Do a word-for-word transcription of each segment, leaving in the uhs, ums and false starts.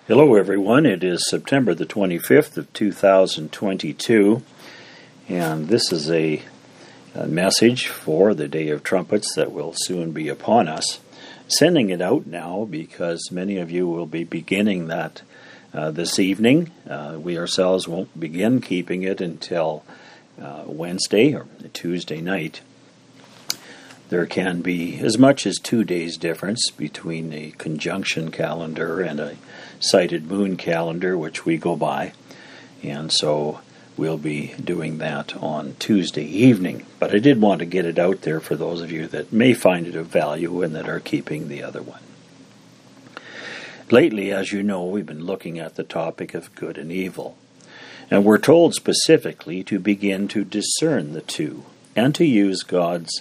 Hello everyone, it is September the twenty-fifth of two thousand twenty-two, and this is a, a message for the Day of Trumpets that will soon be upon us. Sending it out now because many of you will be beginning that uh, this evening. Uh, we ourselves won't begin keeping it until uh, Wednesday or Tuesday night. There can be as much as two days difference between a conjunction calendar and a sighted moon calendar, which we go by, and so we'll be doing that on Tuesday evening. But I did want to get it out there for those of you that may find it of value and that are keeping the other one. Lately, as you know, we've been looking at the topic of good and evil, and we're told specifically to begin to discern the two and to use God's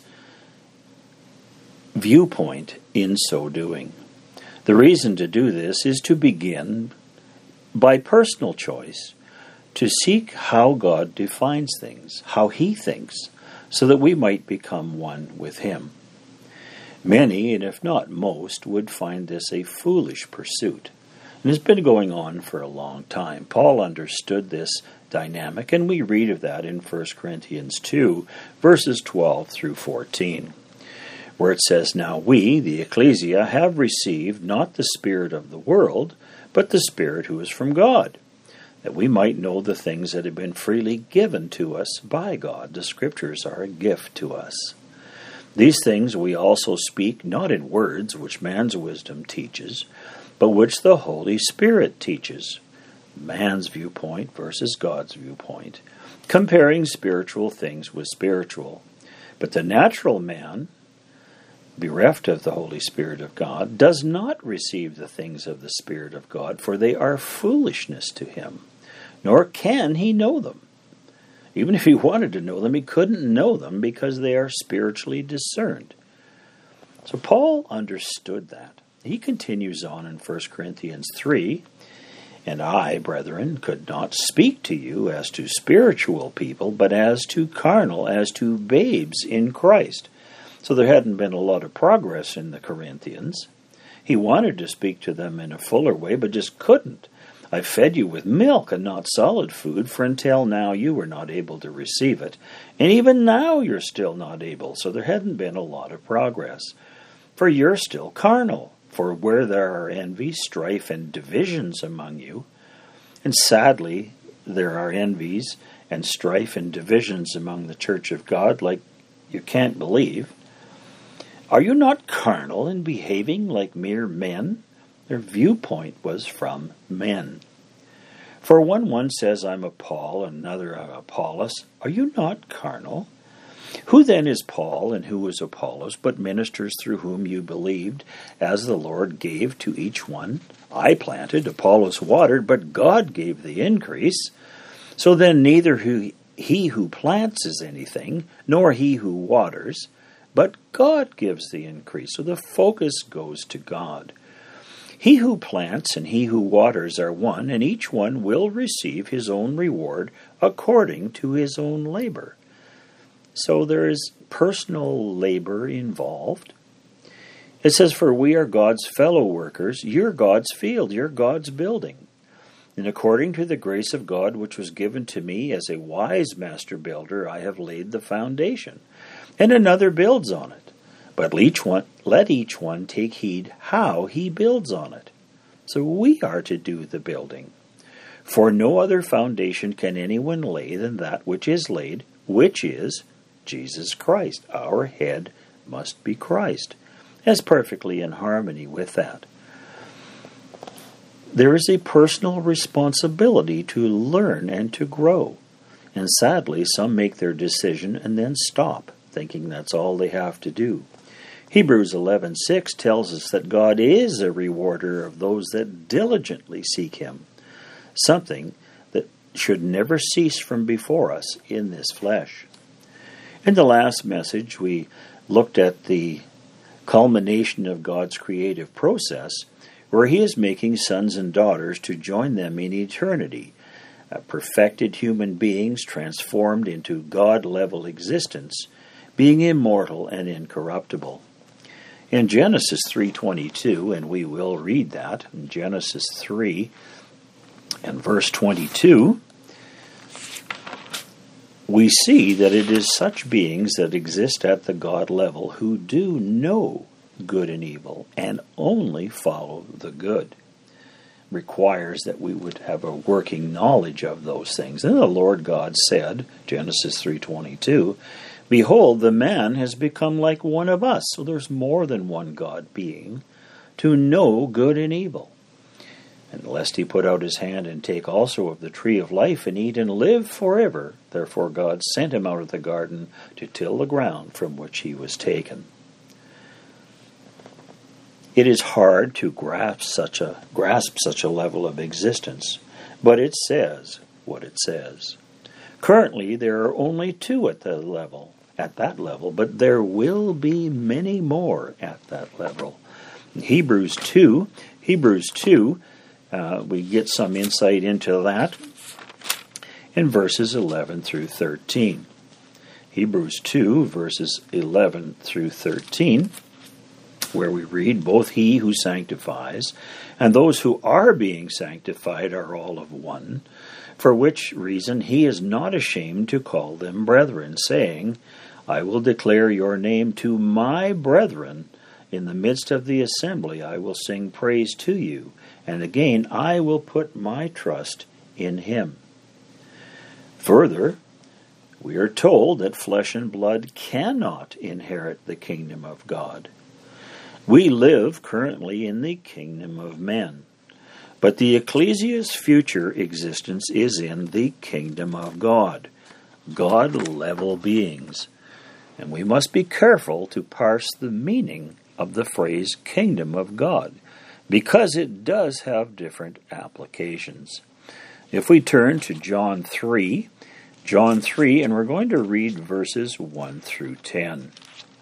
viewpoint in so doing. The reason to do this is to begin by personal choice, to seek how God defines things, how He thinks, so that we might become one with Him. Many, and if not most, would find this a foolish pursuit, and it's been going on for a long time. Paul understood this dynamic, and we read of that in First Corinthians two, verses twelve through fourteen. Where it says, "Now we, the ecclesia, have received not the spirit of the world, but the Spirit who is from God, that we might know the things that have been freely given to us by God. The Scriptures are a gift to us. These things we also speak, not in words which man's wisdom teaches, but which the Holy Spirit teaches," man's viewpoint versus God's viewpoint, comparing spiritual things with spiritual. "But the natural man, bereft of the Holy Spirit of God, does not receive the things of the Spirit of God, for they are foolishness to him, nor can he know them." Even if he wanted to know them, he couldn't know them because they are spiritually discerned. So Paul understood that. He continues on in First Corinthians three, "And I, brethren, could not speak to you as to spiritual people, but as to carnal, as to babes in Christ." So there hadn't been a lot of progress in the Corinthians. He wanted to speak to them in a fuller way, but just couldn't. "I fed you with milk and not solid food, for until now you were not able to receive it. And even now you're still not able." So there hadn't been a lot of progress. "For you're still carnal. For where there are envy, strife, and divisions among you," and sadly there are envies and strife and divisions among the church of God like you can't believe, "are you not carnal and behaving like mere men?" Their viewpoint was from men. "For when one says, 'I'm of Paul,' and another, 'of Apollos,' are you not carnal? Who then is Paul and who is Apollos, but ministers through whom you believed, as the Lord gave to each one? I planted, Apollos watered, but God gave the increase. So then neither he, he who plants is anything, nor he who waters, but God gives the increase." So the focus goes to God. "He who plants and he who waters are one, and each one will receive his own reward according to his own labor." So there is personal labor involved. It says, "For we are God's fellow workers. You're God's field. You're God's building. And according to the grace of God which was given to me as a wise master builder, I have laid the foundation, and another builds on it. But each one, let each one take heed how he builds on it." So we are to do the building. "For no other foundation can anyone lay than that which is laid, which is Jesus Christ." Our head must be Christ, as perfectly in harmony with that. There is a personal responsibility to learn and to grow. And sadly, some make their decision and then stop, thinking that's all they have to do. Hebrews eleven six tells us that God is a rewarder of those that diligently seek Him, something that should never cease from before us in this flesh. In the last message, we looked at the culmination of God's creative process, where He is making sons and daughters to join them in eternity, perfected human beings transformed into God-level existence, being immortal and incorruptible. In Genesis three twenty-two, and we will read that, in Genesis three and verse twenty-two, we see that it is such beings that exist at the God level who do know good and evil and only follow the good. Requires that we would have a working knowledge of those things. And the Lord God said, Genesis three twenty-two, "Behold, the man has become like one of us." So there's more than one God being, to know good and evil. "And lest he put out his hand and take also of the tree of life and eat and live forever. Therefore God sent him out of the garden to till the ground from which he was taken." It is hard to grasp such a grasp such a level of existence, but it says what it says. Currently, there are only two at the level, at that level, but there will be many more at that level. In Hebrews two, Hebrews two, uh, we get some insight into that in verses eleven through thirteen. Hebrews two, verses eleven through thirteen. Where we read, "Both he who sanctifies and those who are being sanctified are all of one, for which reason he is not ashamed to call them brethren, saying, I will declare your name to my brethren. In the midst of the assembly I will sing praise to you, and again I will put my trust in him." Further, we are told that flesh and blood cannot inherit the kingdom of God. We live currently in the kingdom of men, but the ecclesia's future existence is in the kingdom of God, God-level beings. And we must be careful to parse the meaning of the phrase kingdom of God, because it does have different applications. If we turn to John three, John three, and we're going to read verses one through ten.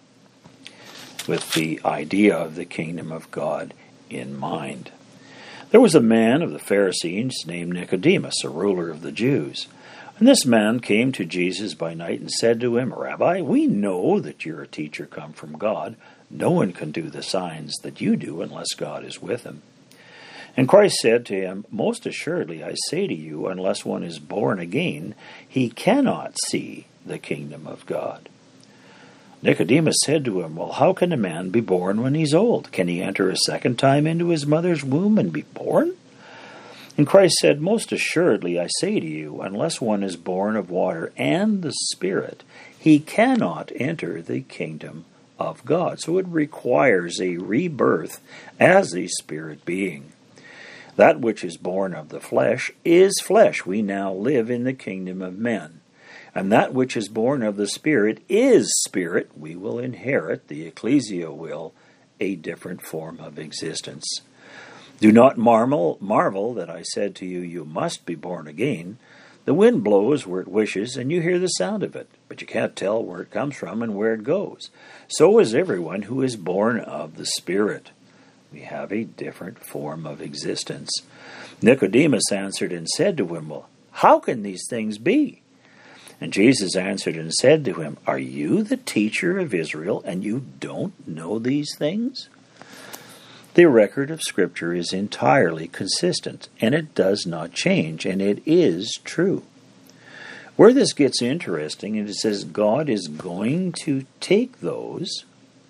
With the idea of the kingdom of God in mind. "There was a man of the Pharisees named Nicodemus, a ruler of the Jews. And this man came to Jesus by night and said to him, Rabbi, we know that you're a teacher come from God. No one can do the signs that you do unless God is with him. And Christ said to him, Most assuredly I say to you, unless one is born again, he cannot see the kingdom of God. Nicodemus said to him, Well, how can a man be born when he's old? Can he enter a second time into his mother's womb and be born? And Christ said, Most assuredly I say to you, unless one is born of water and the Spirit, he cannot enter the kingdom of God. So it requires a rebirth as a spirit being. That which is born of the flesh is flesh. We now live in the kingdom of men. And that which is born of the Spirit is spirit. We will inherit, the ecclesia will, a different form of existence. Do not marvel, marvel that I said to you, you must be born again. The wind blows where it wishes, and you hear the sound of it, but you can't tell where it comes from and where it goes. So is everyone who is born of the Spirit. We have a different form of existence. Nicodemus answered and said to him, Well, how can these things be? And Jesus answered and said to him, Are you the teacher of Israel, and you don't know these things? The record of Scripture is entirely consistent, and it does not change, and it is true. Where this gets interesting, it says God is going to take those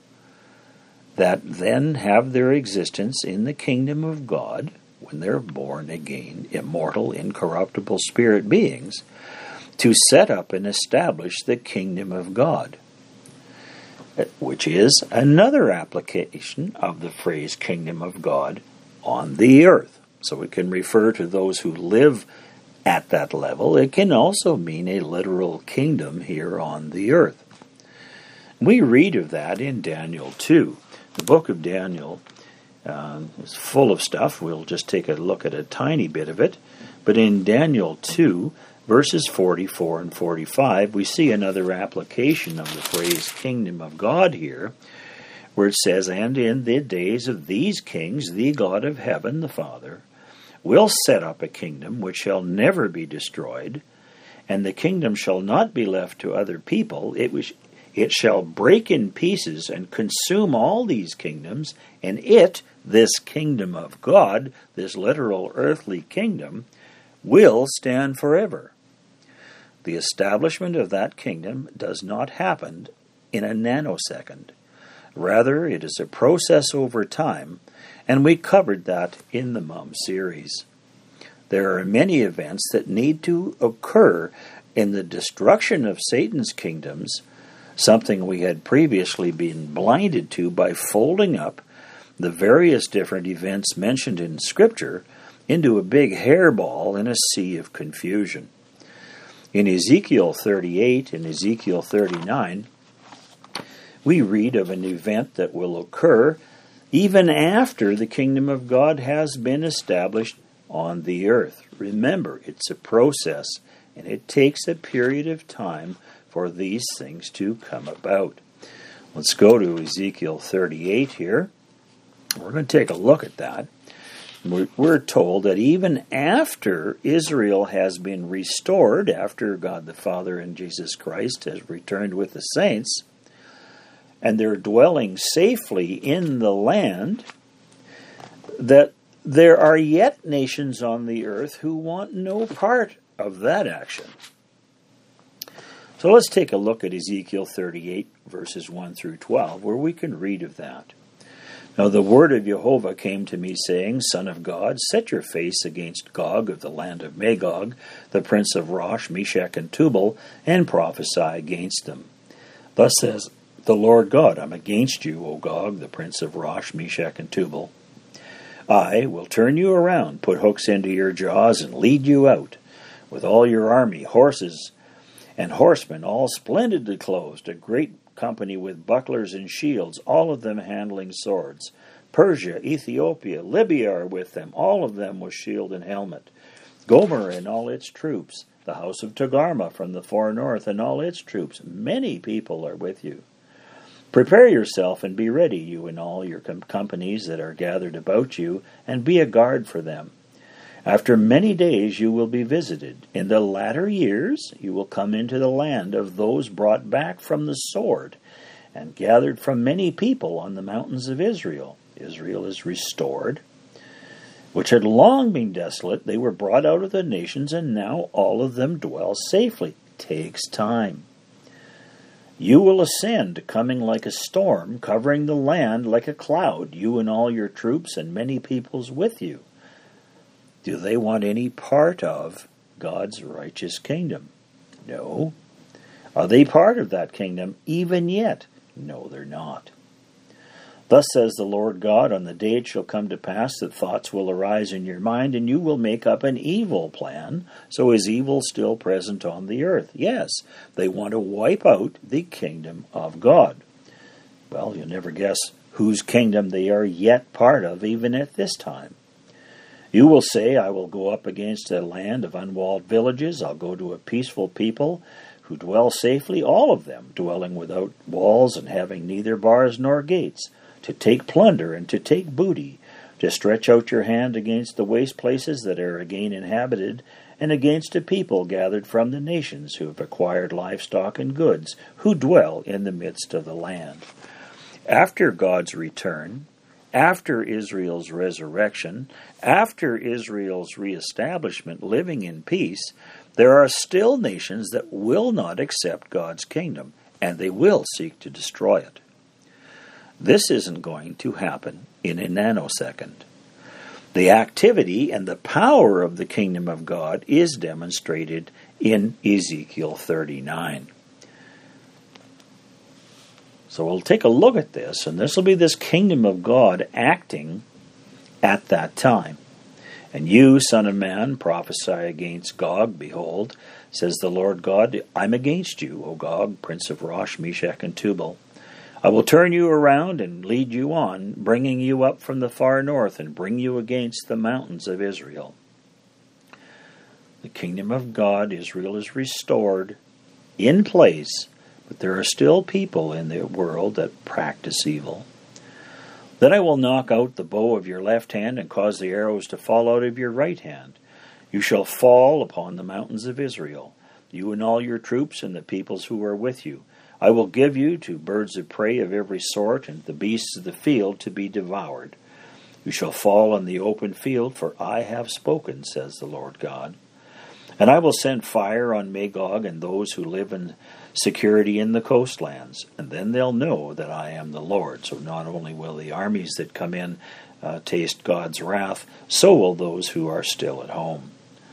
that then have their existence in the kingdom of God, when they're born again, immortal, incorruptible spirit beings, to set up and establish the kingdom of God, which is another application of the phrase kingdom of God on the earth. So it can refer to those who live at that level. It can also mean a literal kingdom here on the earth. We read of that in Daniel two. The book of Daniel uh, is full of stuff. We'll just take a look at a tiny bit of it. But in Daniel two, verses forty-four and forty-five, we see another application of the phrase kingdom of God here, where it says, And in the days of these kings, the God of heaven, the Father, will set up a kingdom which shall never be destroyed, and the kingdom shall not be left to other people. It, was, It shall break in pieces and consume all these kingdoms, and it, this kingdom of God, this literal earthly kingdom, will stand forever. The establishment of that kingdom does not happen in a nanosecond. Rather, it is a process over time, and we covered that in the Mum series. There are many events that need to occur in the destruction of Satan's kingdoms, something we had previously been blinded to by folding up the various different events mentioned in Scripture into a big hairball in a sea of confusion. In Ezekiel thirty-eight and Ezekiel thirty-nine, we read of an event that will occur even after the kingdom of God has been established on the earth. Remember, it's a process, and it takes a period of time for these things to come about. Let's go to Ezekiel thirty-eight here. We're going to take a look at that. We're told that even after Israel has been restored, after God the Father and Jesus Christ has returned with the saints, and they're dwelling safely in the land, that there are yet nations on the earth who want no part of that action. So let's take a look at Ezekiel thirty-eight, verses one through twelve, where we can read of that. Now the word of Jehovah came to me, saying, Son of God, set your face against Gog of the land of Magog, the prince of Rosh, Meshech, and Tubal, and prophesy against them. Thus says the Lord God, I'm against you, O Gog, the prince of Rosh, Meshech, and Tubal. I will turn you around, put hooks into your jaws, and lead you out, with all your army, horses and horsemen, all splendidly clothed, a great company with bucklers and shields, all of them handling swords. Persia, Ethiopia, Libya are with them, all of them with shield and helmet. Gomer and all its troops, the house of Togarmah from the far north and all its troops. Many people are with you. Prepare yourself and be ready, you and all your com- companies that are gathered about you, and be a guard for them. After many days you will be visited. In the latter years you will come into the land of those brought back from the sword, and gathered from many people on the mountains of Israel. Israel is restored, which had long been desolate. They were brought out of the nations, and now all of them dwell safely. Takes time. You will ascend, coming like a storm, covering the land like a cloud, you and all your troops and many peoples with you. Do they want any part of God's righteous kingdom? No. Are they part of that kingdom even yet? No, they're not. Thus says the Lord God, on the day it shall come to pass that thoughts will arise in your mind, and you will make up an evil plan. So is evil still present on the earth? Yes, they want to wipe out the kingdom of God. Well, you'll never guess whose kingdom they are yet part of, even at this time. You will say, I will go up against a land of unwalled villages. I'll go to a peaceful people who dwell safely, all of them dwelling without walls and having neither bars nor gates, to take plunder and to take booty, to stretch out your hand against the waste places that are again inhabited, and against a people gathered from the nations who have acquired livestock and goods, who dwell in the midst of the land. After God's return, after Israel's resurrection, after Israel's reestablishment, living in peace, there are still nations that will not accept God's kingdom, and they will seek to destroy it. This isn't going to happen in a nanosecond. The activity and the power of the kingdom of God is demonstrated in Ezekiel thirty-nine. So we'll take a look at this, and this will be this kingdom of God acting at that time. And you, son of man, prophesy against Gog. Behold, says the Lord God, I'm against you, O Gog, prince of Rosh, Meshech, and Tubal. I will turn you around and lead you on, bringing you up from the far north, and bring you against the mountains of Israel. The kingdom of God, Israel, is restored in place, but there are still people in the world that practice evil. Then I will knock out the bow of your left hand and cause the arrows to fall out of your right hand. You shall fall upon the mountains of Israel, you and all your troops and the peoples who are with you. I will give you to birds of prey of every sort, and the beasts of the field to be devoured. You shall fall on the open field, for I have spoken, says the Lord God. And I will send fire on Magog and those who live in security in the coastlands, and then they'll know that I am the Lord. So not only will the armies that come in uh, taste God's wrath, so will those who are still at home.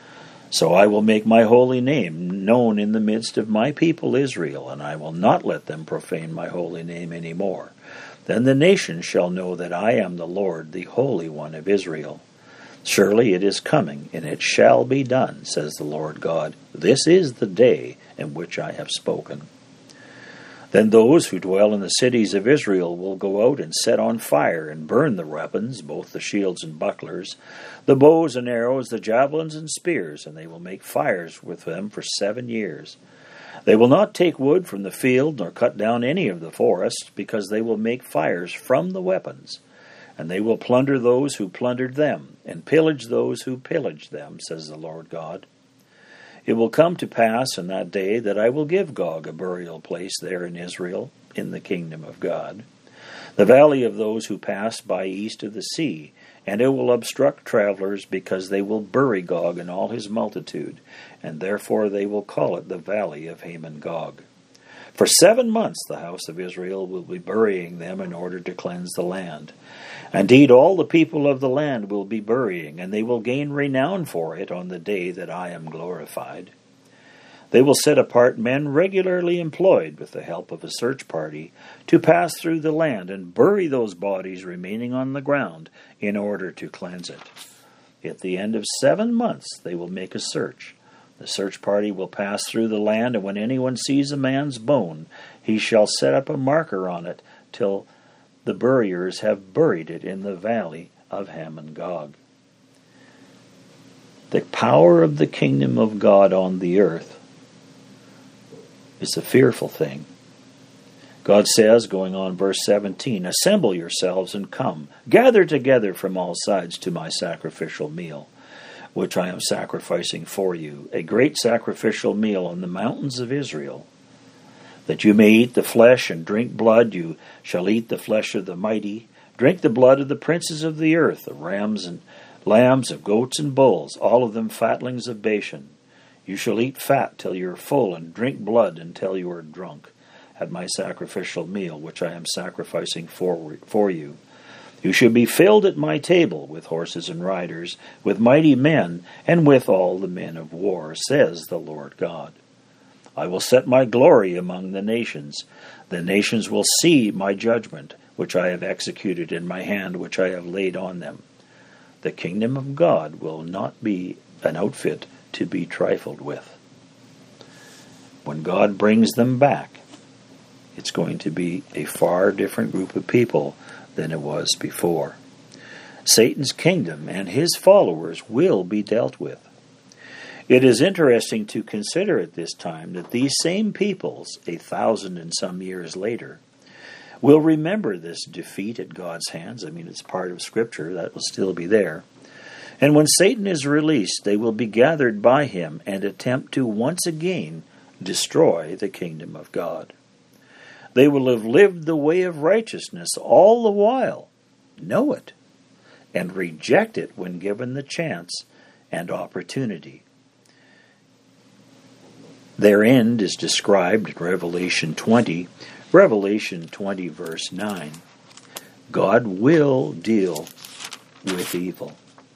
So I will make my holy name known in the midst of my people Israel, and I will not let them profane my holy name any more. Then the nations shall know that I am the Lord, the Holy One of Israel. Surely it is coming, and it shall be done, says the Lord God. This is the day in which I have spoken. Then those who dwell in the cities of Israel will go out and set on fire and burn the weapons, both the shields and bucklers, the bows and arrows, the javelins and spears, and they will make fires with them for seven years. They will not take wood from the field, nor cut down any of the forest, because they will make fires from the weapons. And they will plunder those who plundered them, and pillage those who pillaged them, says the Lord God. It will come to pass in that day that I will give Gog a burial place there in Israel, in the kingdom of God, the valley of those who pass by east of the sea, and it will obstruct travelers, because they will bury Gog and all his multitude, and therefore they will call it the valley of Hamon-Gog. For seven months the house of Israel will be burying them in order to cleanse the land. Indeed, all the people of the land will be burying, and they will gain renown for it on the day that I am glorified. They will set apart men regularly employed with the help of a search party to pass through the land and bury those bodies remaining on the ground in order to cleanse it. At the end of seven months they will make a search. The search party will pass through the land, and when anyone sees a man's bone, he shall set up a marker on it till the buriers have buried it in the valley of Hamon-Gog. The power of the kingdom of God on the earth is a fearful thing. God says, going on verse seventeen, "Assemble yourselves and come, gather together from all sides to my sacrificial meal, which I am sacrificing for you, a great sacrificial meal on the mountains of Israel. That you may eat the flesh and drink blood, you shall eat the flesh of the mighty, drink the blood of the princes of the earth, of rams and lambs, of goats and bulls, all of them fatlings of Bashan. You shall eat fat till you are full, and drink blood until you are drunk, at my sacrificial meal, which I am sacrificing for, for you. You shall be filled at my table with horses and riders, with mighty men, and with all the men of war, says the Lord God. I will set my glory among the nations. The nations will see my judgment, which I have executed in my hand, which I have laid on them. The kingdom of God will not be an outfit to be trifled with. When God brings them back, it's going to be a far different group of people than it was before. Satan's kingdom and his followers will be dealt with. It is interesting to consider at this time that these same peoples, a thousand and some years later, will remember this defeat at God's hands. I mean, it's part of Scripture. That will still be there. And when Satan is released, they will be gathered by him and attempt to once again destroy the kingdom of God. They will have lived the way of righteousness all the while, know it, and reject it when given the chance and opportunity. Their end is described in Revelation twenty, Revelation twenty, verse nine. God will deal with evil.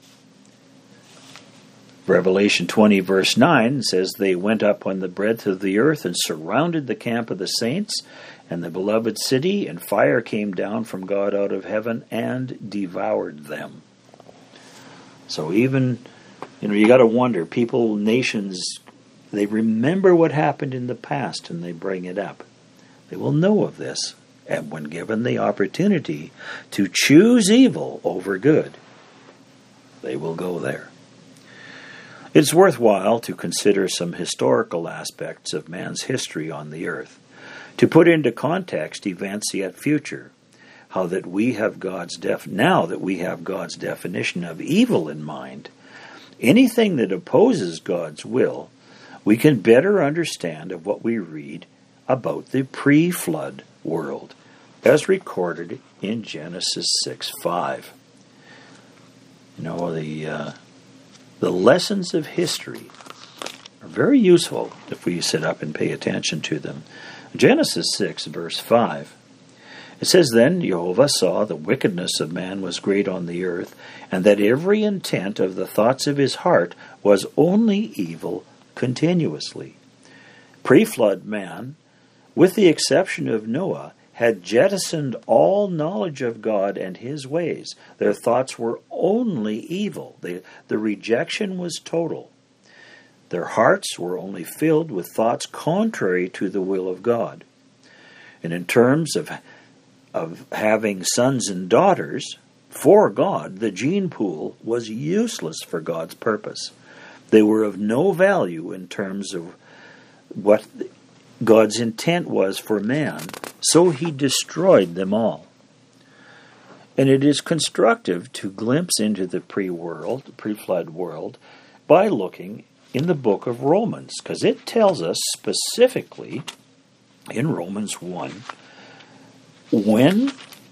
Revelation twenty, verse nine says, "They went up on the breadth of the earth and surrounded the camp of the saints and the beloved city, and fire came down from God out of heaven and devoured them." So even, you know, you got to wonder, people, nations, they remember what happened in the past and they bring it up. They will know of this, and when given the opportunity to choose evil over good, they will go there. It's worthwhile to consider some historical aspects of man's history on the earth, to put into context events yet future, how that we have God's def now that we have God's definition of evil in mind, anything that opposes God's will, we can better understand of what we read about the pre-flood world, as recorded in Genesis six five. You know, the uh, the lessons of history are very useful if we sit up and pay attention to them. Genesis six, verse five, it says, "Then Jehovah saw the wickedness of man was great on the earth, and that every intent of the thoughts of his heart was only evil continuously." Pre-flood man, with the exception of Noah, had jettisoned all knowledge of God and his ways. Their thoughts were only evil. They, the rejection was total. Their hearts were only filled with thoughts contrary to the will of God. And in terms of, of having sons and daughters, for God, the gene pool was useless for God's purpose. They were of no value in terms of what God's intent was for man, so he destroyed them all. And it is constructive to glimpse into the pre-world, pre-flood world, by looking in the book of Romans, because it tells us specifically in Romans one, when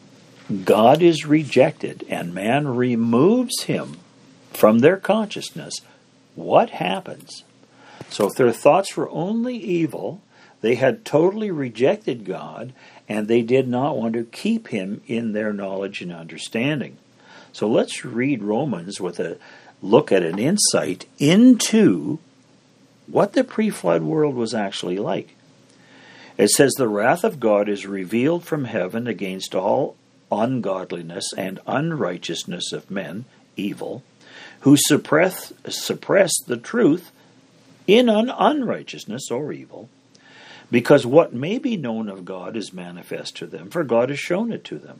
God is rejected and man removes him from their consciousness, what happens? So if their thoughts were only evil, they had totally rejected God, and they did not want to keep him in their knowledge and understanding. So let's read Romans with a look at an insight into what the pre-flood world was actually like. It says, "The wrath of God is revealed from heaven against all ungodliness and unrighteousness of men," evil, "who suppress, suppress the truth in an unrighteousness," or evil, "because what may be known of God is manifest to them, for God has shown it to them.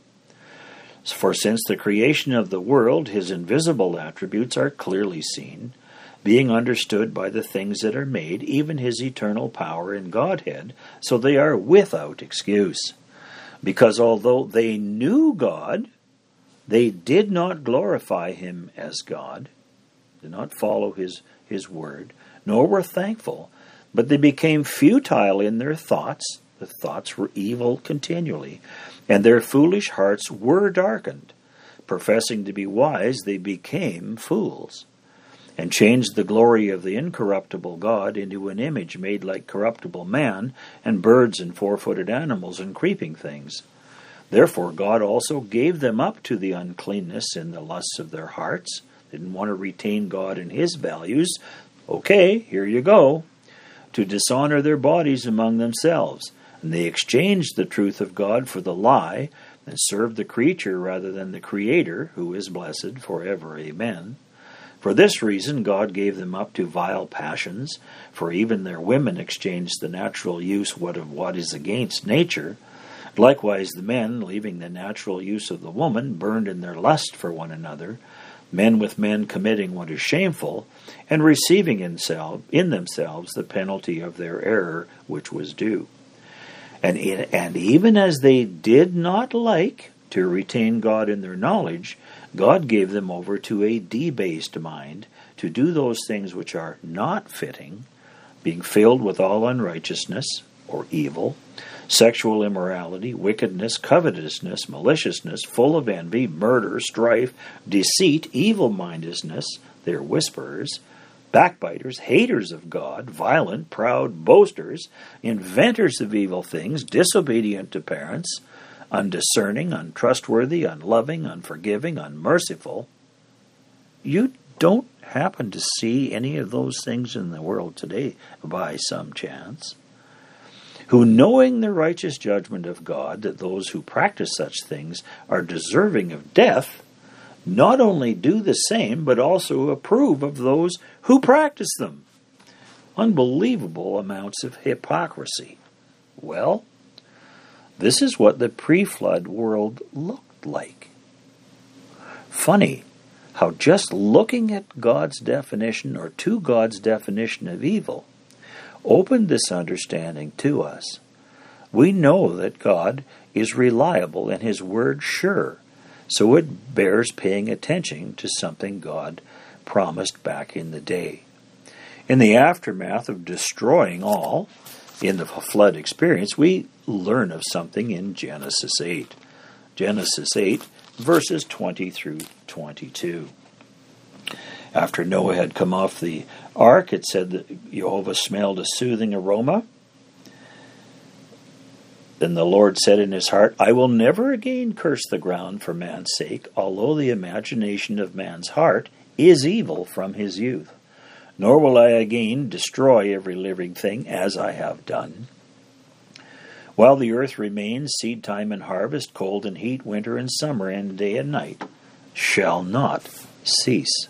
For since the creation of the world, his invisible attributes are clearly seen, being understood by the things that are made, even his eternal power and Godhead, so they are without excuse. Because although they knew God, they did not glorify him as God," did not follow his, his word, "nor were thankful, but they became futile in their thoughts." The thoughts were evil continually, "and their foolish hearts were darkened. Professing to be wise, they became fools, and changed the glory of the incorruptible God into an image made like corruptible man, and birds and four-footed animals and creeping things. Therefore God also gave them up to the uncleanness in the lusts of their hearts." Didn't want to retain God and his values. Okay, here you go. "To dishonor their bodies among themselves. And they exchanged the truth of God for the lie, and served the creature rather than the Creator, who is blessed forever. Amen. For this reason God gave them up to vile passions, for even their women exchanged the natural use of what is against nature. Likewise the men, leaving the natural use of the woman, burned in their lust for one another, men with men committing what is shameful, and receiving in, self, in themselves the penalty of their error which was due. And, in, and even as they did not like to retain God in their knowledge, God gave them over to a debased mind, to do those things which are not fitting, being filled with all unrighteousness, or evil, sexual immorality, wickedness, covetousness, maliciousness, full of envy, murder, strife, deceit, evil-mindedness, they are whisperers, backbiters, haters of God, violent, proud, boasters, inventors of evil things, disobedient to parents, undiscerning, untrustworthy, unloving, unforgiving, unmerciful." You don't happen to see any of those things in the world today by some chance. "Who, knowing the righteous judgment of God, that those who practice such things are deserving of death, not only do the same, but also approve of those who practice them." Unbelievable amounts of hypocrisy. Well, this is what the pre-flood world looked like. Funny how just looking at God's definition, or to God's definition of evil, opened this understanding to us. We know that God is reliable and his word sure, so it bears paying attention to something God promised back in the day. In the aftermath of destroying all, in the flood experience, we learn of something in Genesis eight. Genesis eight, verses twenty through twenty-two. After Noah had come off the ark, it said that Jehovah smelled a soothing aroma. Then the Lord said in his heart, I will never again curse the ground for man's sake, although the imagination of man's heart is evil from his youth. Nor will I again destroy every living thing as I have done. While the earth remains, seed time and harvest, cold and heat, winter and summer, and day and night shall not cease.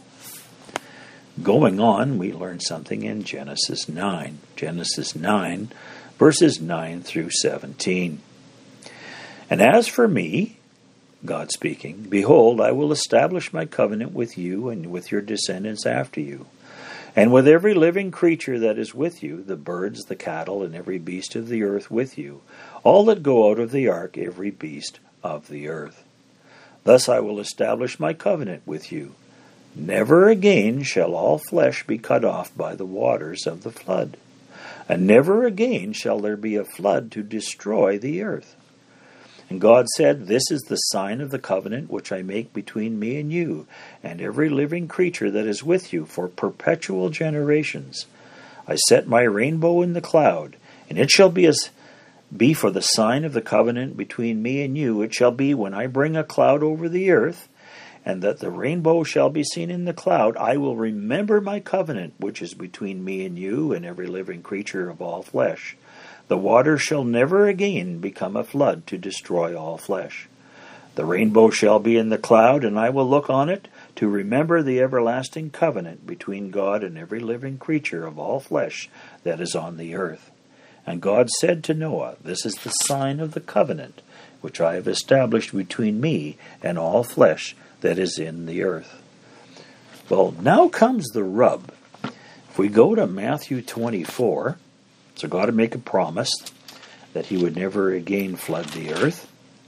Going on, we learn something in Genesis nine. Genesis nine, verses nine through seventeen. And as for me, God speaking, behold, I will establish my covenant with you and with your descendants after you, and with every living creature that is with you, the birds, the cattle, and every beast of the earth with you, all that go out of the ark, every beast of the earth. Thus I will establish my covenant with you. Never again shall all flesh be cut off by the waters of the flood, and never again shall there be a flood to destroy the earth. And God said, This is the sign of the covenant which I make between me and you, and every living creature that is with you for perpetual generations. I set my rainbow in the cloud, and it shall be as be for the sign of the covenant between me and you. It shall be when I bring a cloud over the earth, and that the rainbow shall be seen in the cloud, I will remember my covenant which is between me and you and every living creature of all flesh. The water shall never again become a flood to destroy all flesh. The rainbow shall be in the cloud, and I will look on it to remember the everlasting covenant between God and every living creature of all flesh that is on the earth. And God said to Noah, This is the sign of the covenant which I have established between me and all flesh that is in the earth. Well, now comes the rub. If we go to Matthew twenty-four, so God had made a promise that he would never again flood the earth.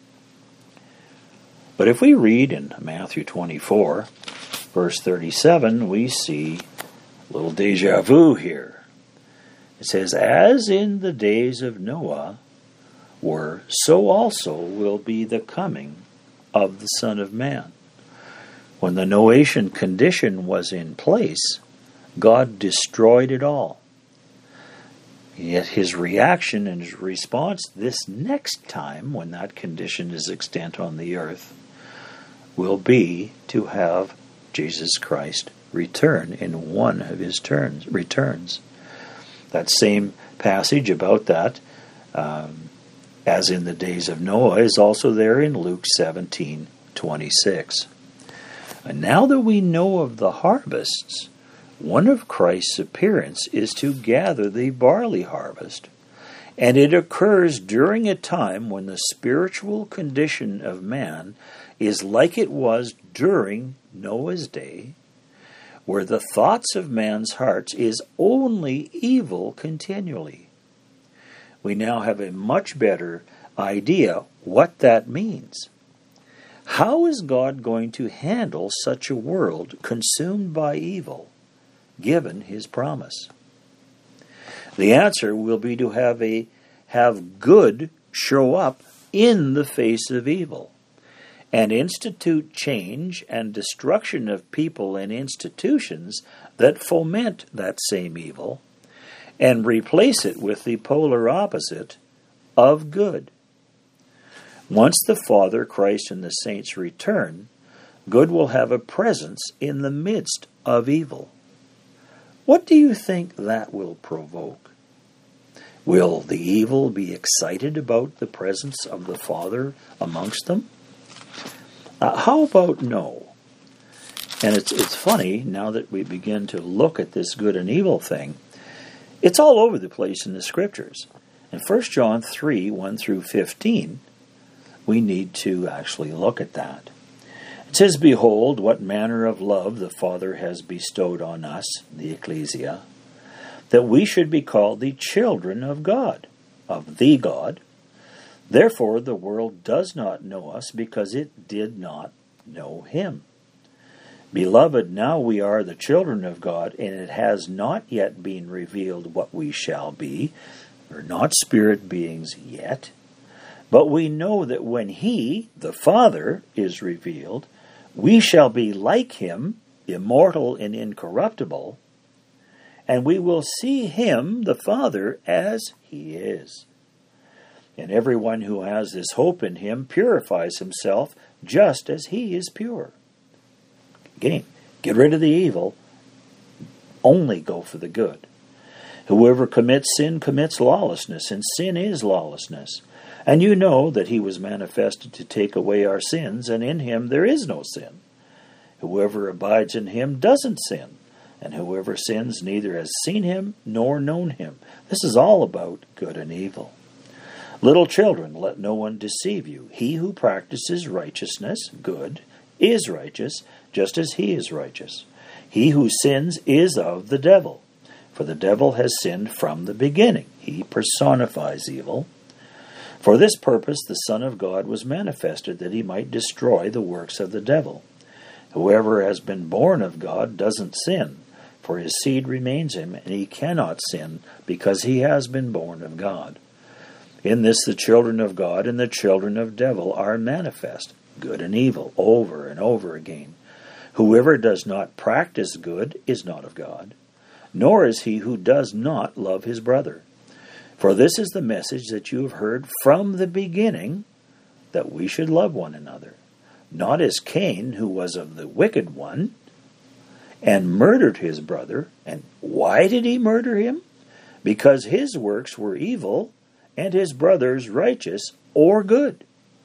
But if we read in Matthew twenty-four, verse thirty-seven, we see a little deja vu here. It says, As in the days of Noah were, so also will be the coming of the Son of Man. When the Noachian condition was in place, God destroyed it all. Yet his reaction and his response this next time, when that condition is extant on the earth, will be to have Jesus Christ return in one of his turns, returns. That same passage about that, um, as in the days of Noah, is also there in Luke seventeen twenty-six. And now that we know of the harvests, one of Christ's appearance is to gather the barley harvest, and it occurs during a time when the spiritual condition of man is like it was during Noah's day, where the thoughts of man's hearts is only evil continually. We now have a much better idea what that means. How is God going to handle such a world consumed by evil, given his promise? The answer will be to have a have good show up in the face of evil, and institute change and destruction of people and institutions that foment that same evil, and replace it with the polar opposite of good. Once the Father, Christ, and the saints return, good will have a presence in the midst of evil. What do you think that will provoke? Will the evil be excited about the presence of the Father amongst them? Uh, how about no? And it's it's funny, now that we begin to look at this good and evil thing, it's all over the place in the Scriptures. In First John three, one through fifteen, we need to actually look at that. It says, Behold, what manner of love the Father has bestowed on us, the ecclesia, that we should be called the children of God, of the God. Therefore the world does not know us, because it did not know him. Beloved, now we are the children of God, and it has not yet been revealed what we shall be. We're not spirit beings yet, but we know that when He, the Father, is revealed, we shall be like Him, immortal and incorruptible, and we will see Him, the Father, as He is. And everyone who has this hope in Him purifies himself just as He is pure. Again, get rid of the evil, only go for the good. Whoever commits sin commits lawlessness, and sin is lawlessness. And you know that He was manifested to take away our sins, and in Him there is no sin. Whoever abides in Him doesn't sin, and whoever sins neither has seen Him nor known Him. This is all about good and evil. Little children, let no one deceive you. He who practices righteousness, good, is righteous, just as He is righteous. He who sins is of the devil, for the devil has sinned from the beginning. He personifies evil. For this purpose the Son of God was manifested, that He might destroy the works of the devil. Whoever has been born of God doesn't sin, for his seed remains in him, and he cannot sin, because he has been born of God. In this the children of God and the children of devil are manifest, good and evil, over and over again. Whoever does not practice good is not of God, nor is he who does not love his brother. For this is the message that you have heard from the beginning, that we should love one another. Not as Cain, who was of the wicked one, and murdered his brother. And why did he murder him? Because his works were evil, and his brother's righteous or good.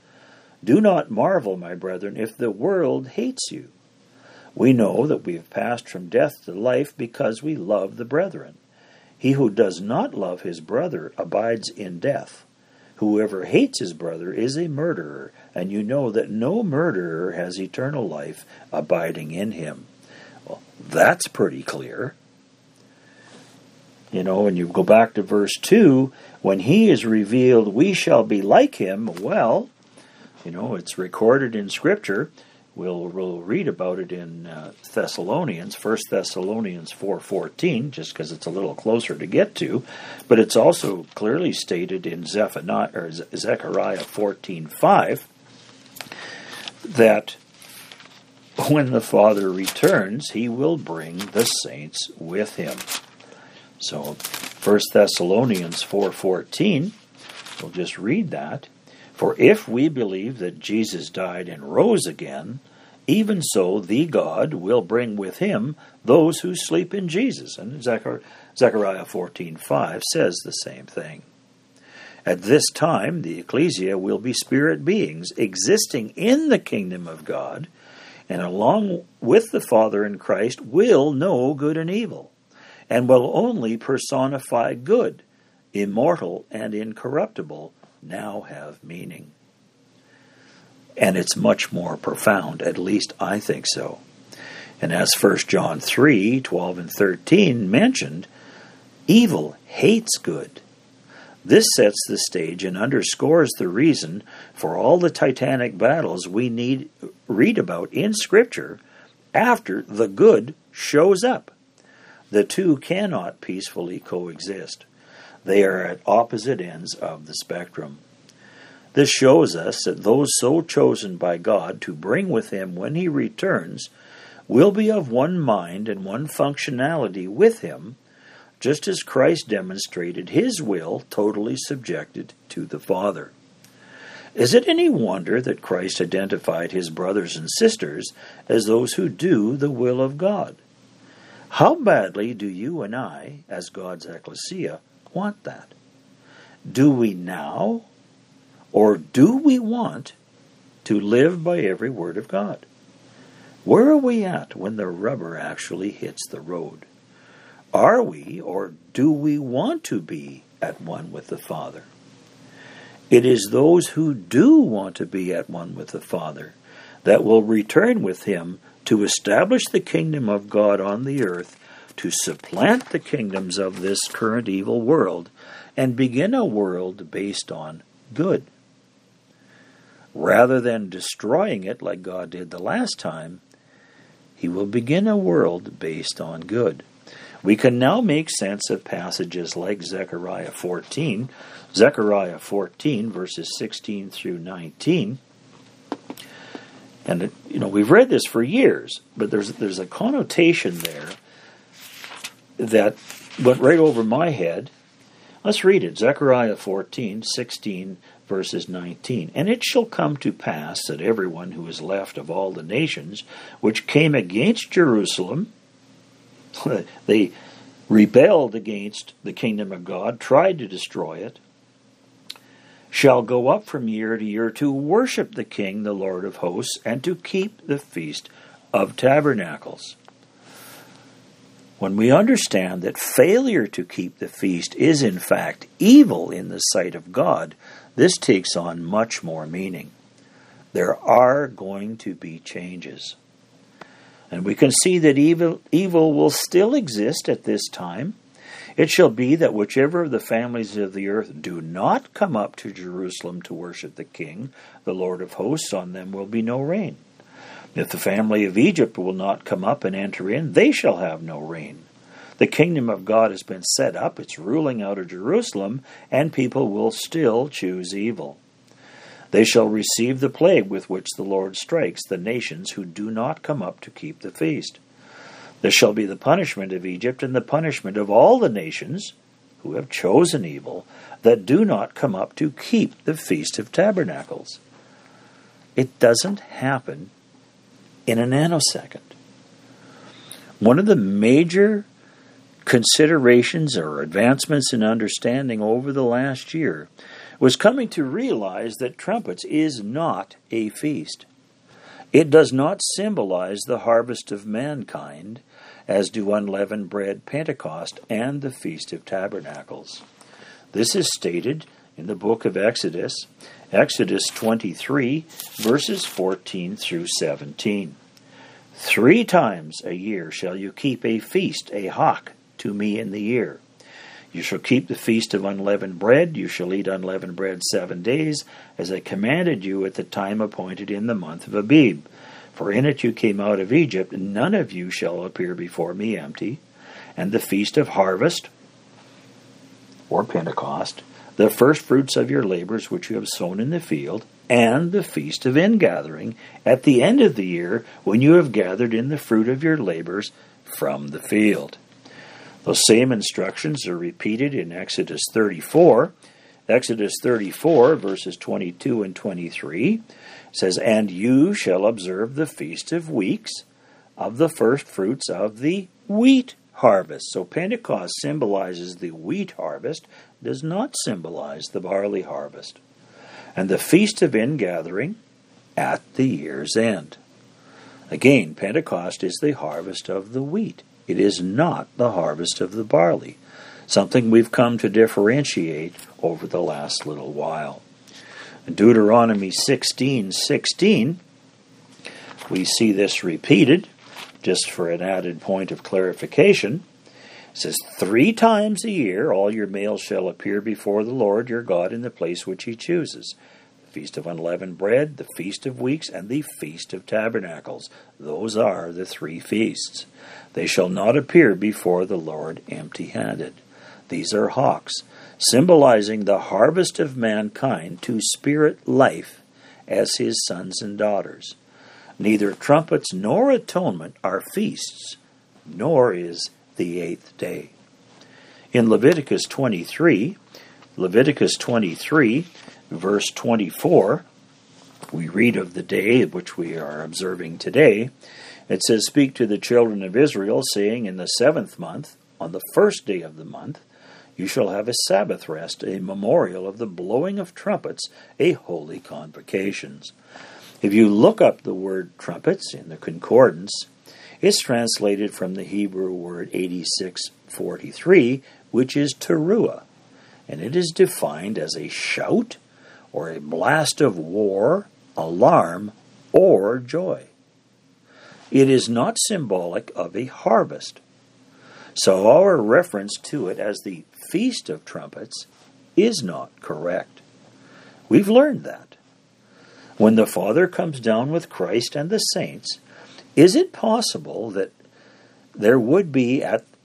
Do not marvel, my brethren, if the world hates you. We know that we have passed from death to life because we love the brethren. He who does not love his brother abides in death. Whoever hates his brother is a murderer, and you know that no murderer has eternal life abiding in him. Well, that's pretty clear. You know, and you go back to verse two, when He is revealed, we shall be like Him. Well, you know, it's recorded in Scripture. We'll, we'll read about it in uh, Thessalonians, First Thessalonians four fourteen, just because it's a little closer to get to. But it's also clearly stated in Zephaniah, or Zechariah fourteen five, that when the Father returns, He will bring the saints with Him. So, First Thessalonians four fourteen, we'll just read that. For if we believe that Jesus died and rose again, even so the God will bring with Him those who sleep in Jesus. And Zechariah fourteen five says the same thing. At this time, the ecclesia will be spirit beings existing in the kingdom of God, and along with the Father in Christ will know good and evil, and will only personify good, immortal and incorruptible, now have meaning. And it's much more profound, at least I think so. And as First John three twelve and thirteen mentioned, evil hates good. This sets the stage and underscores the reason for all the titanic battles we need read about in Scripture after the good shows up. The two cannot peacefully coexist. They are at opposite ends of the spectrum. This shows us that those so chosen by God to bring with Him when He returns will be of one mind and one functionality with Him, just as Christ demonstrated His will totally subjected to the Father. Is it any wonder that Christ identified His brothers and sisters as those who do the will of God? How badly do you and I, as God's ecclesia, want that? Do we now, or do we want to live by every word of God? Where are we at when the rubber actually hits the road? Are we, or do we want to be, at one with the Father? It is those who do want to be at one with the Father that will return with Him to establish the kingdom of God on the earth, to supplant the kingdoms of this current evil world, and begin a world based on good. Rather than destroying it like God did the last time, He will begin a world based on good. We can now make sense of passages like Zechariah fourteen, Zechariah fourteen, verses sixteen through nineteen. And, you know, we've read this for years, but there's there's a connotation there that went right over my head. Let's read it. Zechariah fourteen, sixteen, verses nineteen. And it shall come to pass that everyone who is left of all the nations which came against Jerusalem, they rebelled against the kingdom of God, tried to destroy it, shall go up from year to year to worship the King, the Lord of hosts, and to keep the Feast of Tabernacles. When we understand that failure to keep the feast is in fact evil in the sight of God, this takes on much more meaning. There are going to be changes. And we can see that evil, evil will still exist at this time. It shall be that whichever of the families of the earth do not come up to Jerusalem to worship the King, the Lord of hosts, on them will be no rain. If the family of Egypt will not come up and enter in, they shall have no rain. The kingdom of God has been set up, it's ruling out of Jerusalem, and people will still choose evil. They shall receive the plague with which the Lord strikes the nations who do not come up to keep the feast. This shall be the punishment of Egypt and the punishment of all the nations who have chosen evil, that do not come up to keep the Feast of Tabernacles. It doesn't happen in a nanosecond. One of the major considerations or advancements in understanding over the last year was coming to realize that trumpets is not a feast. It does not symbolize the harvest of mankind, as do unleavened bread, Pentecost, and the Feast of Tabernacles. This is stated in the book of Exodus, Exodus twenty-three, verses fourteen through seventeen. Three times a year shall you keep a feast, a hock, to me in the year. You shall keep the feast of unleavened bread. You shall eat unleavened bread seven days, as I commanded you at the time appointed in the month of Abib. For in it you came out of Egypt, and none of you shall appear before me empty. And the feast of harvest, or Pentecost, the first fruits of your labors which you have sown in the field, and the feast of ingathering, at the end of the year, when you have gathered in the fruit of your labors from the field. Those same instructions are repeated in Exodus thirty-four. Exodus thirty-four, verses twenty-two and twenty-three, says, And you shall observe the feast of weeks, of the first fruits of the wheat harvest. So Pentecost symbolizes the wheat harvest, does not symbolize the barley harvest. And the feast of ingathering at the year's end. Again, Pentecost is the harvest of the wheat. It is not the harvest of the barley, something we've come to differentiate over the last little while. In Deuteronomy sixteen sixteen, we see this repeated, just for an added point of clarification. It says, Three times a year all your males shall appear before the Lord your God in the place which he chooses. The Feast of Unleavened Bread, the Feast of Weeks, and the Feast of Tabernacles. Those are the three feasts. They shall not appear before the Lord empty-handed. These are hawks, symbolizing the harvest of mankind to spirit life as his sons and daughters. Neither trumpets nor atonement are feasts, nor is the eighth day. In Leviticus twenty-three, Leviticus twenty-three, verse twenty-four, we read of the day which we are observing today. It says, Speak to the children of Israel, saying, In the seventh month, on the first day of the month, you shall have a Sabbath rest, a memorial of the blowing of trumpets, a holy convocations. If you look up the word trumpets in the concordance, it's translated from the Hebrew word eighty-six forty-three, which is teruah, and it is defined as a shout or a blast of war, alarm, or joy. It is not symbolic of a harvest. So our reference to it as the Feast of Trumpets is not correct. We've learned that. When the Father comes down with Christ and the saints, is it possible that there would be at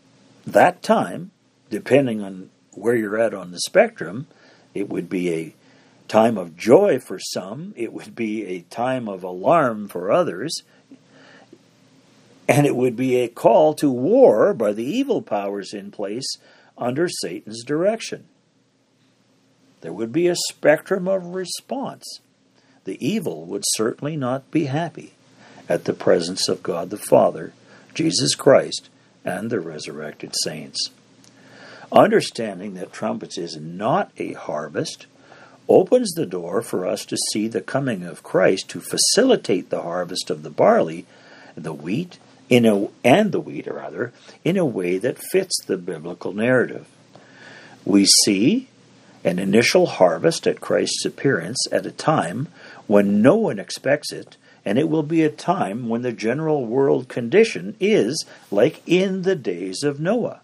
that time, depending on where you're at on the spectrum, it would be a time of joy for some, it would be a time of alarm for others, and it would be a call to war by the evil powers in place under Satan's direction. There would be a spectrum of response. The evil would certainly not be happy at the presence of God the Father, Jesus Christ, and the resurrected saints. Understanding that trumpets is not a harvest opens the door for us to see the coming of Christ to facilitate the harvest of the barley, the wheat, in a, and the wheat, or rather, in a way that fits the biblical narrative. We see an initial harvest at Christ's appearance at a time when no one expects it, and it will be a time when the general world condition is like in the days of Noah,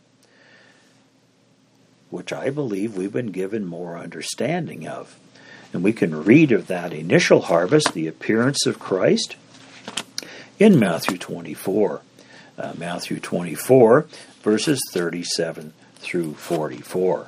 which I believe we've been given more understanding of. And we can read of that initial harvest, the appearance of Christ, in Matthew twenty-four. Uh, Matthew twenty-four, verses thirty-seven through forty-four.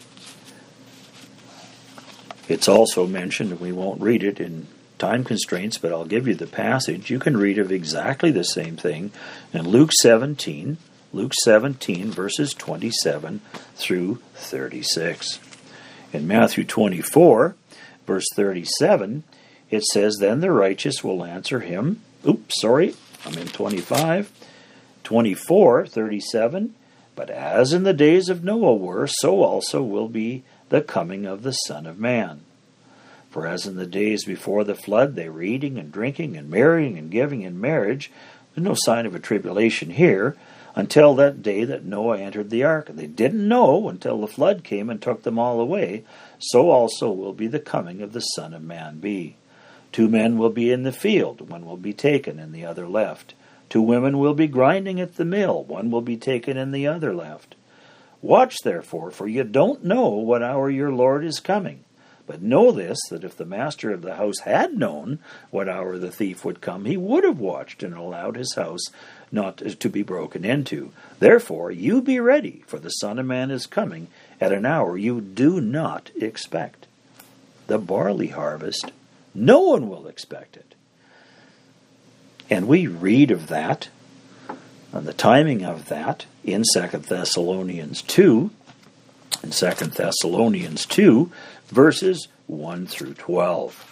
It's also mentioned, and we won't read it in time constraints, but I'll give you the passage. You can read of exactly the same thing in Luke seventeen, Luke seventeen, verses twenty-seven through thirty-six. In Matthew twenty-four, verse thirty-seven, it says, "Then the righteous will answer him." Oops, sorry, I'm in twenty-five. twenty-four, thirty-seven, "But as in the days of Noah were, so also will be the coming of the Son of Man. For as in the days before the flood, they were eating and drinking and marrying and giving in marriage," there's no sign of a tribulation here, "until that day that Noah entered the ark. And they didn't know until the flood came and took them all away. So also will be the coming of the Son of Man be. Two men will be in the field, one will be taken and the other left. Two women will be grinding at the mill, one will be taken and the other left. Watch therefore, for you don't know what hour your Lord is coming. But know this, that if the master of the house had known what hour the thief would come, he would have watched and allowed his house not to be broken into. Therefore, you be ready, for the Son of Man is coming at an hour you do not expect." The barley harvest, no one will expect it. And we read of that, and the timing of that, in Second Thessalonians two, in Second Thessalonians two, verses one through twelve.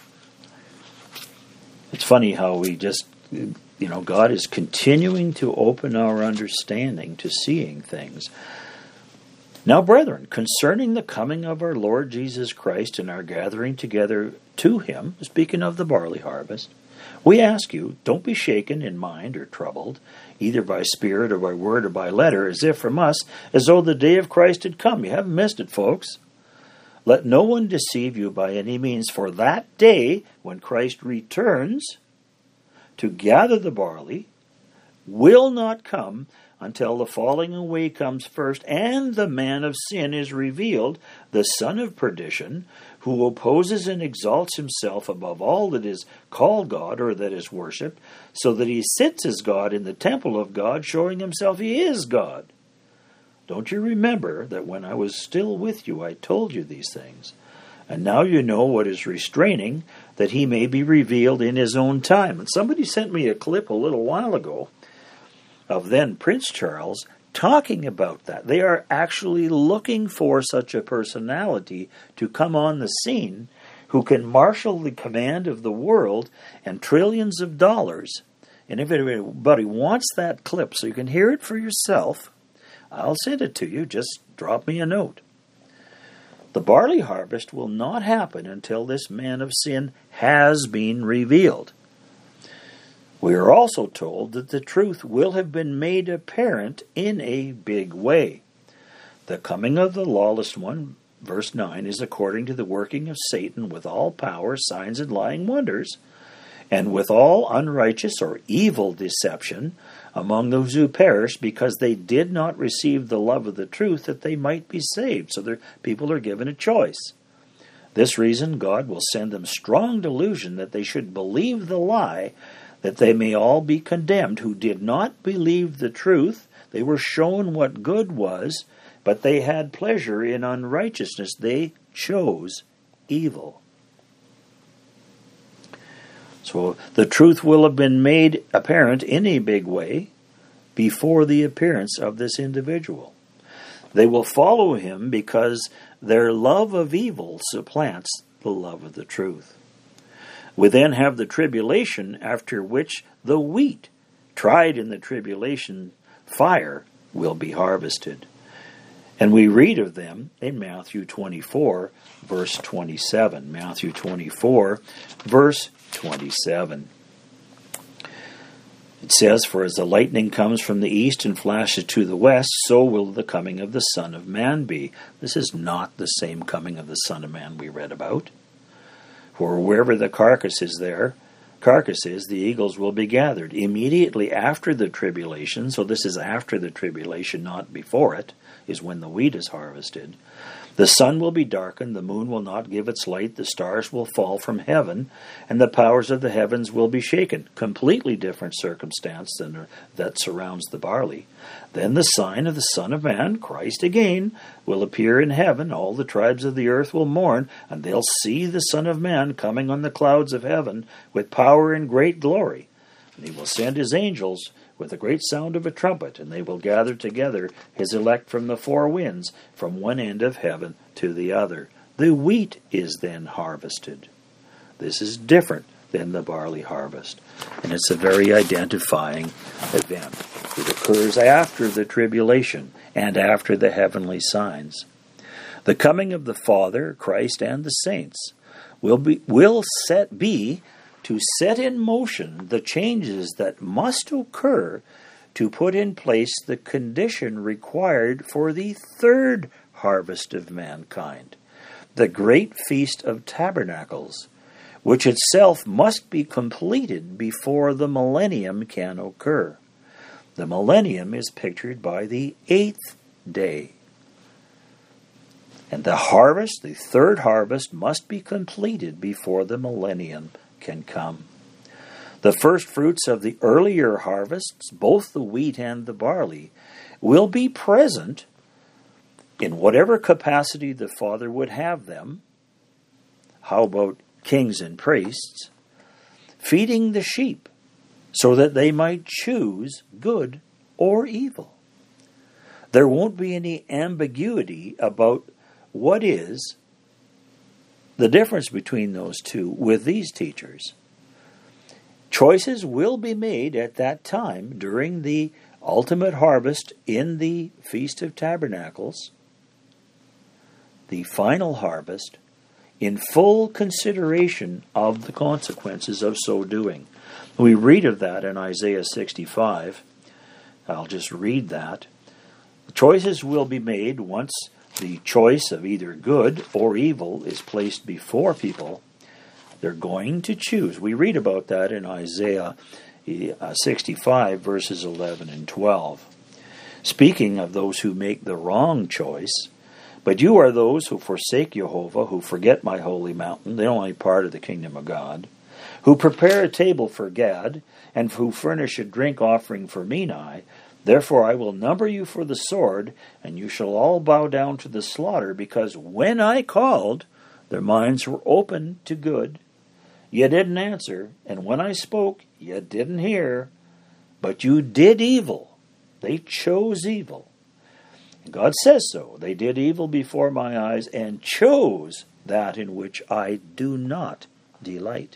It's funny how we just, you know, God is continuing to open our understanding to seeing things. "Now, brethren, concerning the coming of our Lord Jesus Christ and our gathering together to him," speaking of the barley harvest, "we ask you, don't be shaken in mind or troubled, either by spirit or by word or by letter, as if from us, as though the day of Christ had come." You haven't missed it, folks. "Let no one deceive you by any means, for that day, when Christ returns to gather the barley, will not come until the falling away comes first, and the man of sin is revealed, the son of perdition, who opposes and exalts himself above all that is called God or that is worshipped, so that he sits as God in the temple of God, showing himself he is God. Don't you remember that when I was still with you I told you these things? And now you know what is restraining, that he may be revealed in his own time." And somebody sent me a clip a little while ago of then Prince Charles talking about that. They are actually looking for such a personality to come on the scene who can marshal the command of the world and trillions of dollars. And if anybody wants that clip so you can hear it for yourself, I'll send it to you. Just drop me a note. The barley harvest will not happen until this man of sin has been revealed. We are also told that the truth will have been made apparent in a big way. The coming of the lawless one, verse nine, is according to the working of Satan with all power, signs, and lying wonders, and with all unrighteous or evil deception among those who perish, because they did not receive the love of the truth that they might be saved. So their people are given a choice. This reason God will send them strong delusion that they should believe the lie, that they may all be condemned who did not believe the truth, They were shown what good was, but they had pleasure in unrighteousness. They chose evil. So the truth will have been made apparent in a big way before the appearance of this individual. They will follow him because their love of evil supplants the love of the truth. We then have the tribulation, after which the wheat, tried in the tribulation fire, will be harvested. And we read of them in Matthew twenty-four, verse twenty-seven. Matthew twenty-four, verse twenty-seven. It says, "For as the lightning comes from the east and flashes to the west, so will the coming of the Son of Man be." This is not the same coming of the Son of Man we read about. For wherever the carcass is there, carcass is, the eagles will be gathered. Immediately after the tribulation, so this is after the tribulation, not before it, is when the wheat is harvested. The sun will be darkened, the moon will not give its light, the stars will fall from heaven, and the powers of the heavens will be shaken. Completely different circumstance than that surrounds the barley. Then the sign of the Son of Man, Christ again, will appear in heaven. All the tribes of the earth will mourn, and they'll see the Son of Man coming on the clouds of heaven with power and great glory. And he will send his angels with a great sound of a trumpet, and they will gather together his elect from the four winds, from one end of heaven to the other. The wheat is then harvested. This is different than the barley harvest, and it's a very identifying event. It occurs after the tribulation and after the heavenly signs. The coming of the Father, Christ, and the saints will be will set be to set in motion the changes that must occur to put in place the condition required for the third harvest of mankind, the great Feast of Tabernacles, which itself must be completed before the millennium can occur. The millennium is pictured by the eighth day. And the harvest, the third harvest, must be completed before the millennium can come. The first fruits of the earlier harvests, both the wheat and the barley, will be present in whatever capacity the Father would have them. How about kings and priests? Feeding the sheep so that they might choose good or evil. There won't be any ambiguity about what is the difference between those two with these teachers. Choices will be made at that time during the ultimate harvest in the Feast of Tabernacles, the final harvest, in full consideration of the consequences of so doing. We read of that in Isaiah sixty-five. I'll just read that. Choices will be made once the choice of either good or evil is placed before people. They're going to choose. We read about that in Isaiah sixty-five, verses eleven and twelve. Speaking of those who make the wrong choice, "But you are those who forsake Jehovah, who forget my holy mountain," the only part of the kingdom of God, "who prepare a table for Gad, and who furnish a drink offering for Menai. Therefore I will number you for the sword, and you shall all bow down to the slaughter, because when I called, their minds were open to good. You didn't answer, and when I spoke, you didn't hear. But you did evil." They chose evil. And God says so. They did evil before my eyes and chose that in which I do not delight.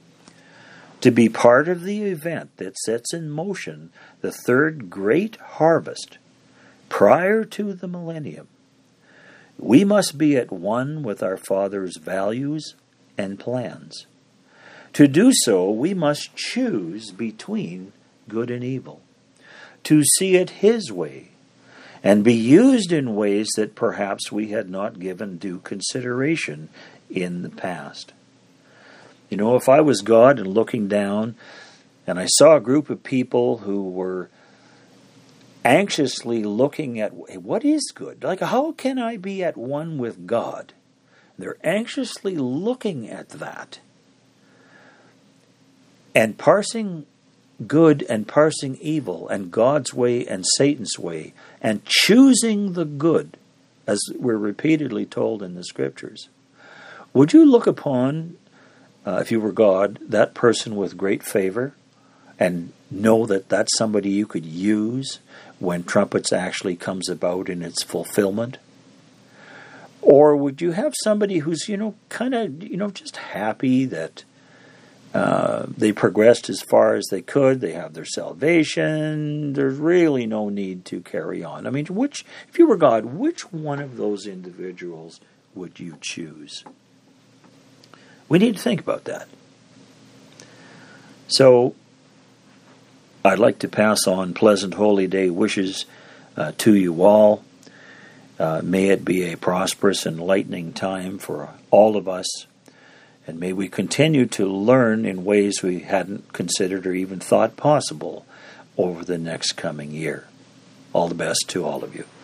To be part of the event that sets in motion the third great harvest prior to the millennium, we must be at one with our Father's values and plans. To do so, we must choose between good and evil, to see it His way, and be used in ways that perhaps we had not given due consideration in the past. You know, if I was God and looking down, and I saw a group of people who were anxiously looking at, hey, what is good? Like, how can I be at one with God? They're anxiously looking at that and parsing good and parsing evil, and God's way and Satan's way, and choosing the good, as we're repeatedly told in the Scriptures, would you look upon, uh, if you were God, that person with great favor, and know that that's somebody you could use when trumpets actually comes about in its fulfillment? Or would you have somebody who's, you know, kind of, you know, just happy that uh, they progressed as far as they could, they have their salvation, there's really no need to carry on? I mean, which, if you were God, which one of those individuals would you choose? We need to think about that. So, I'd like to pass on pleasant holy day wishes uh, to you all. Uh, may it be a prosperous, enlightening time for all of us. And may we continue to learn in ways we hadn't considered or even thought possible over the next coming year. All the best to all of you.